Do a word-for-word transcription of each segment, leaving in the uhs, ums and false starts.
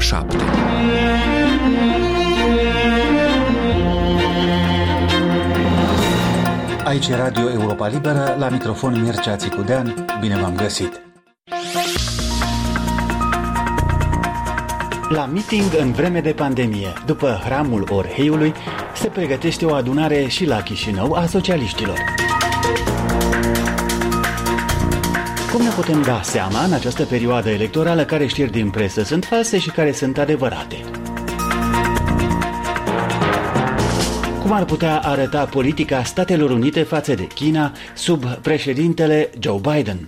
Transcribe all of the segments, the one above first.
șapte. Aici e Radio Europa Liberă, la microfon Mircea Țicudean, bine v-am găsit! La meeting în vreme de pandemie, după hramul Orheiului, se pregătește o adunare și la Chișinău a socialiștilor. Cum ne putem da seama în această perioadă electorală care știri din presă sunt false și care sunt adevărate? Cum ar putea arăta politica Statelor Unite față de China sub președintele Joe Biden?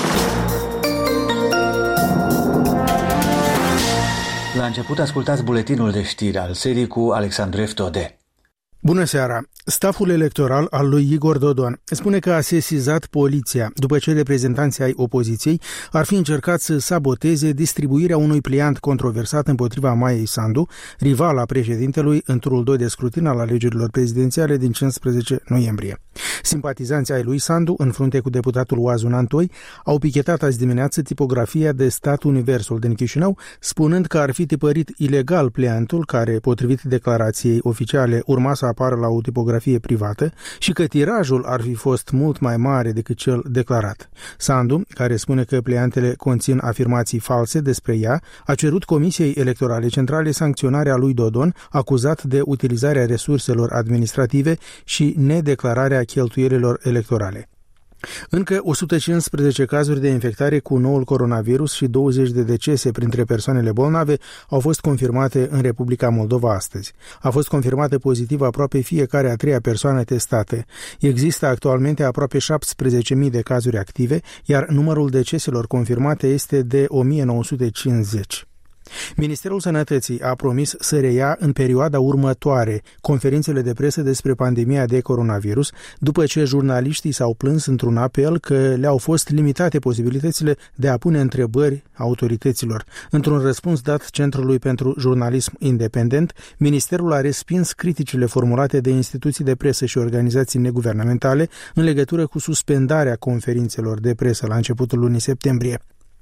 La început ascultați buletinul de știri al serii cu Alexandru Eftode. Bună seara! Staful electoral al lui Igor Dodon spune că a sesizat poliția după ce reprezentanții ai opoziției ar fi încercat să saboteze distribuirea unui pliant controversat împotriva Maiei Sandu, rivala președintelui în turul doi de scrutin al alegerilor prezidențiale din cincisprezece noiembrie. Simpatizanții ai lui Sandu, în frunte cu deputatul Oazu Nantoi, au pichetat azi dimineață tipografia de stat Universul din Chișinău, spunând că ar fi tipărit ilegal pliantul care, potrivit declarației oficiale, urma să apară la o tipografie privată și că tirajul ar fi fost mult mai mare decât cel declarat. Sandu, care spune că pliantele conțin afirmații false despre ea, a cerut Comisiei Electorale Centrale sancționarea lui Dodon, acuzat de utilizarea resurselor administrative și nedeclararea cheltuielilor electorale. Încă o sută cincisprezece cazuri de infectare cu noul coronavirus și douăzeci de decese printre persoanele bolnave au fost confirmate în Republica Moldova astăzi. A fost confirmată pozitiv aproape fiecare a treia persoană testată. Există actualmente aproape șaptesprezece mii de cazuri active, iar numărul deceselor confirmate este de o mie nouă sute cincizeci. Ministerul Sănătății a promis să reia în perioada următoare conferințele de presă despre pandemia de coronavirus, după ce jurnaliștii s-au plâns într-un apel că le-au fost limitate posibilitățile de a pune întrebări autorităților. Într-un răspuns dat Centrului pentru Jurnalism Independent, Ministerul a respins criticile formulate de instituții de presă și organizații neguvernamentale în legătură cu suspendarea conferințelor de presă la începutul lunii septembrie.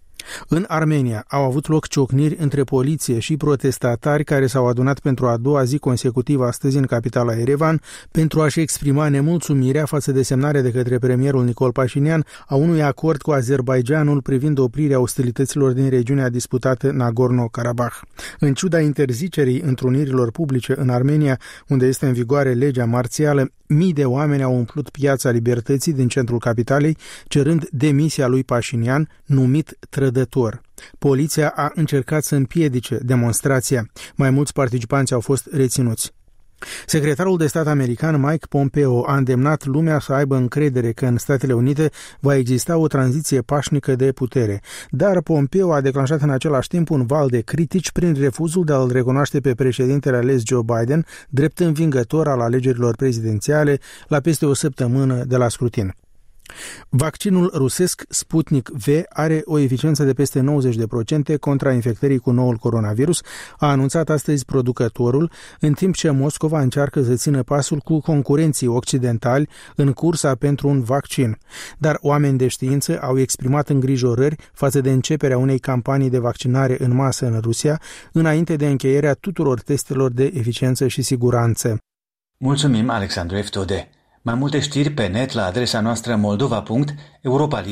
În Armenia au avut loc ciocniri între poliție și protestatari care s-au adunat pentru a doua zi consecutivă astăzi în capitala Yerevan pentru a-și exprima nemulțumirea față de semnarea de către premierul Nicol Pașinian a unui acord cu Azerbaidjanul privind oprirea ostilităților din regiunea disputată Nagorno-Karabakh. În ciuda interzicerii întrunirilor publice în Armenia, unde este în vigoare legea marțială, mii de oameni au umplut Piața Libertății din centrul capitalei, cerând demisia lui Pașinian, numit trădător. Poliția a încercat să împiedice demonstrația. Mai mulți participanți au fost reținuți. Secretarul de stat american Mike Pompeo a îndemnat lumea să aibă încredere că în Statele Unite va exista o tranziție pașnică de putere, dar Pompeo a declanșat în același timp un val de critici prin refuzul de a-l recunoaște pe președintele ales Joe Biden drept învingător al alegerilor prezidențiale la peste o săptămână de la scrutin. Vaccinul rusesc Sputnik V are o eficiență de peste nouăzeci la sută contra infectării cu noul coronavirus, a anunțat astăzi producătorul, în timp ce Moscova încearcă să țină pasul cu concurenții occidentali în cursa pentru un vaccin. Dar oameni de știință au exprimat îngrijorări față de începerea unei campanii de vaccinare în masă în Rusia, înainte de încheierea tuturor testelor de eficiență și siguranță. Mulțumim, Alexandru Eftode. Mai multe știri pe net la adresa noastră moldova punct europa